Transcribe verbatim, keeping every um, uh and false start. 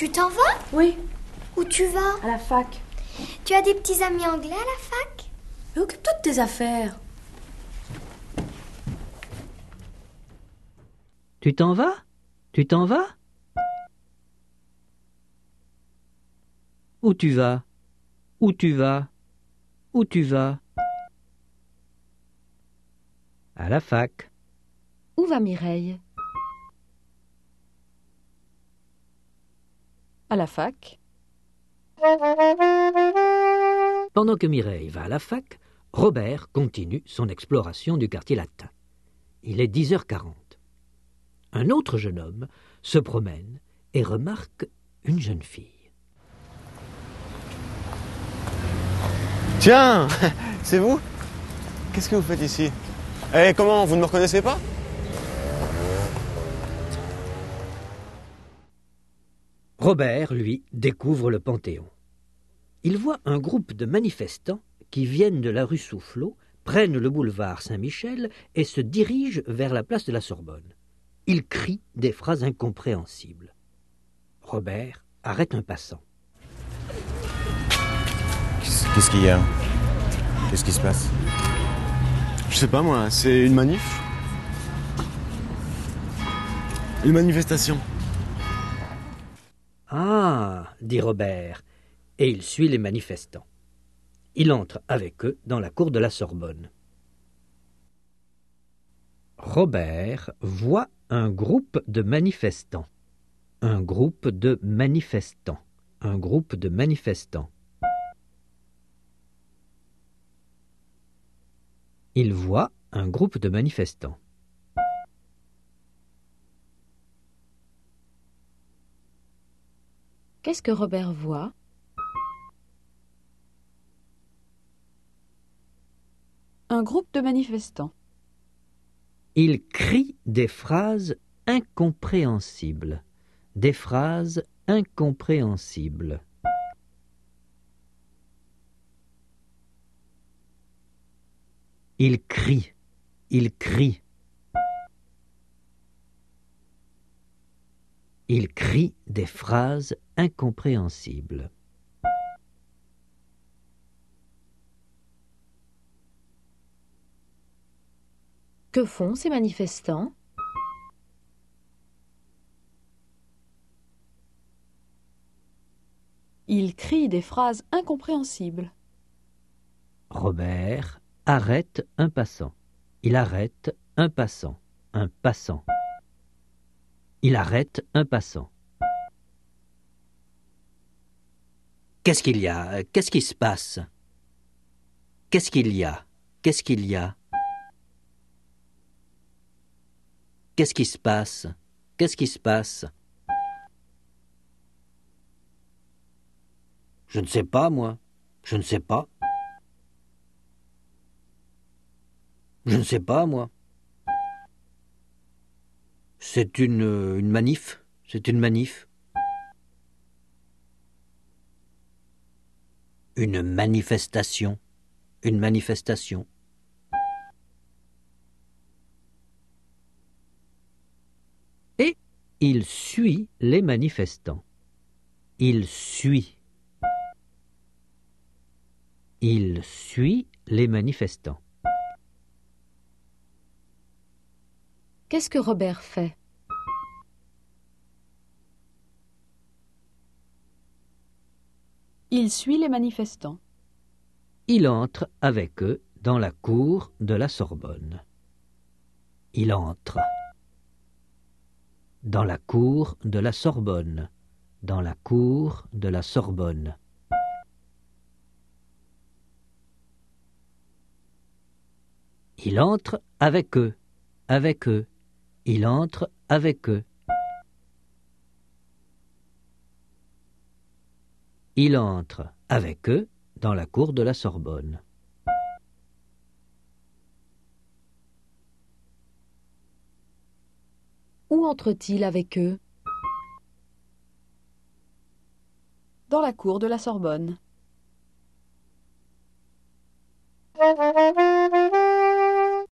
Tu t'en vas? Oui. Où tu vas? À la fac. Tu as des petits amis anglais à la fac? Mais occupe-toi de tes affaires. Tu t'en vas? Tu t'en vas? Où tu vas? Où tu vas? Où tu vas? À la fac. Où va Mireille? À la fac. Pendant que Mireille va à la fac, Robert continue son exploration du quartier latin. Il est dix heures quarante. Un autre jeune homme se promène et remarque une jeune fille. Tiens, c'est vous? Qu'est-ce que vous faites ici? Eh, comment, vous ne me reconnaissez pas? Robert, lui, découvre le Panthéon. Il voit un groupe de manifestants qui viennent de la rue Soufflot, prennent le boulevard Saint-Michel et se dirigent vers la place de la Sorbonne. Ils crient des phrases incompréhensibles. Robert arrête un passant. Qu'est-ce qu'il y a? Qu'est-ce qui se passe? Je sais pas moi, c'est une manif? Une manifestation. Ah, dit Robert, et il suit les manifestants. Il entre avec eux dans la cour de la Sorbonne. Robert voit un groupe de manifestants. Un groupe de manifestants. Un groupe de manifestants. Il voit un groupe de manifestants. Qu'est-ce que Robert voit? Un groupe de manifestants. Il crie des phrases incompréhensibles. Des phrases incompréhensibles. Il crie. Il crie. Il crie des phrases incompréhensibles. Que font ces manifestants? Ils crient des phrases incompréhensibles. Robert arrête un passant. Il arrête un passant. Un passant. Il arrête un passant. Qu'est-ce qu'il y a? Qu'est-ce qui se passe? Qu'est-ce qu'il y a? Qu'est-ce qu'il y a? Qu'est-ce qui se passe? Qu'est-ce qui se passe? Je ne sais pas, moi. Je ne sais pas. Je ne sais pas, moi. C'est une, une manif. C'est une manif. Une manifestation. Une manifestation. Et il suit les manifestants. Il suit. Il suit les manifestants. Qu'est-ce que Robert fait? Il suit les manifestants. Il entre avec eux dans la cour de la Sorbonne. Il entre dans la cour de la Sorbonne. Dans la cour de la Sorbonne. Il entre avec eux. Avec eux. Il entre avec eux. Il entre avec eux dans la cour de la Sorbonne. Où entre-t-il avec eux? Dans la cour de la Sorbonne.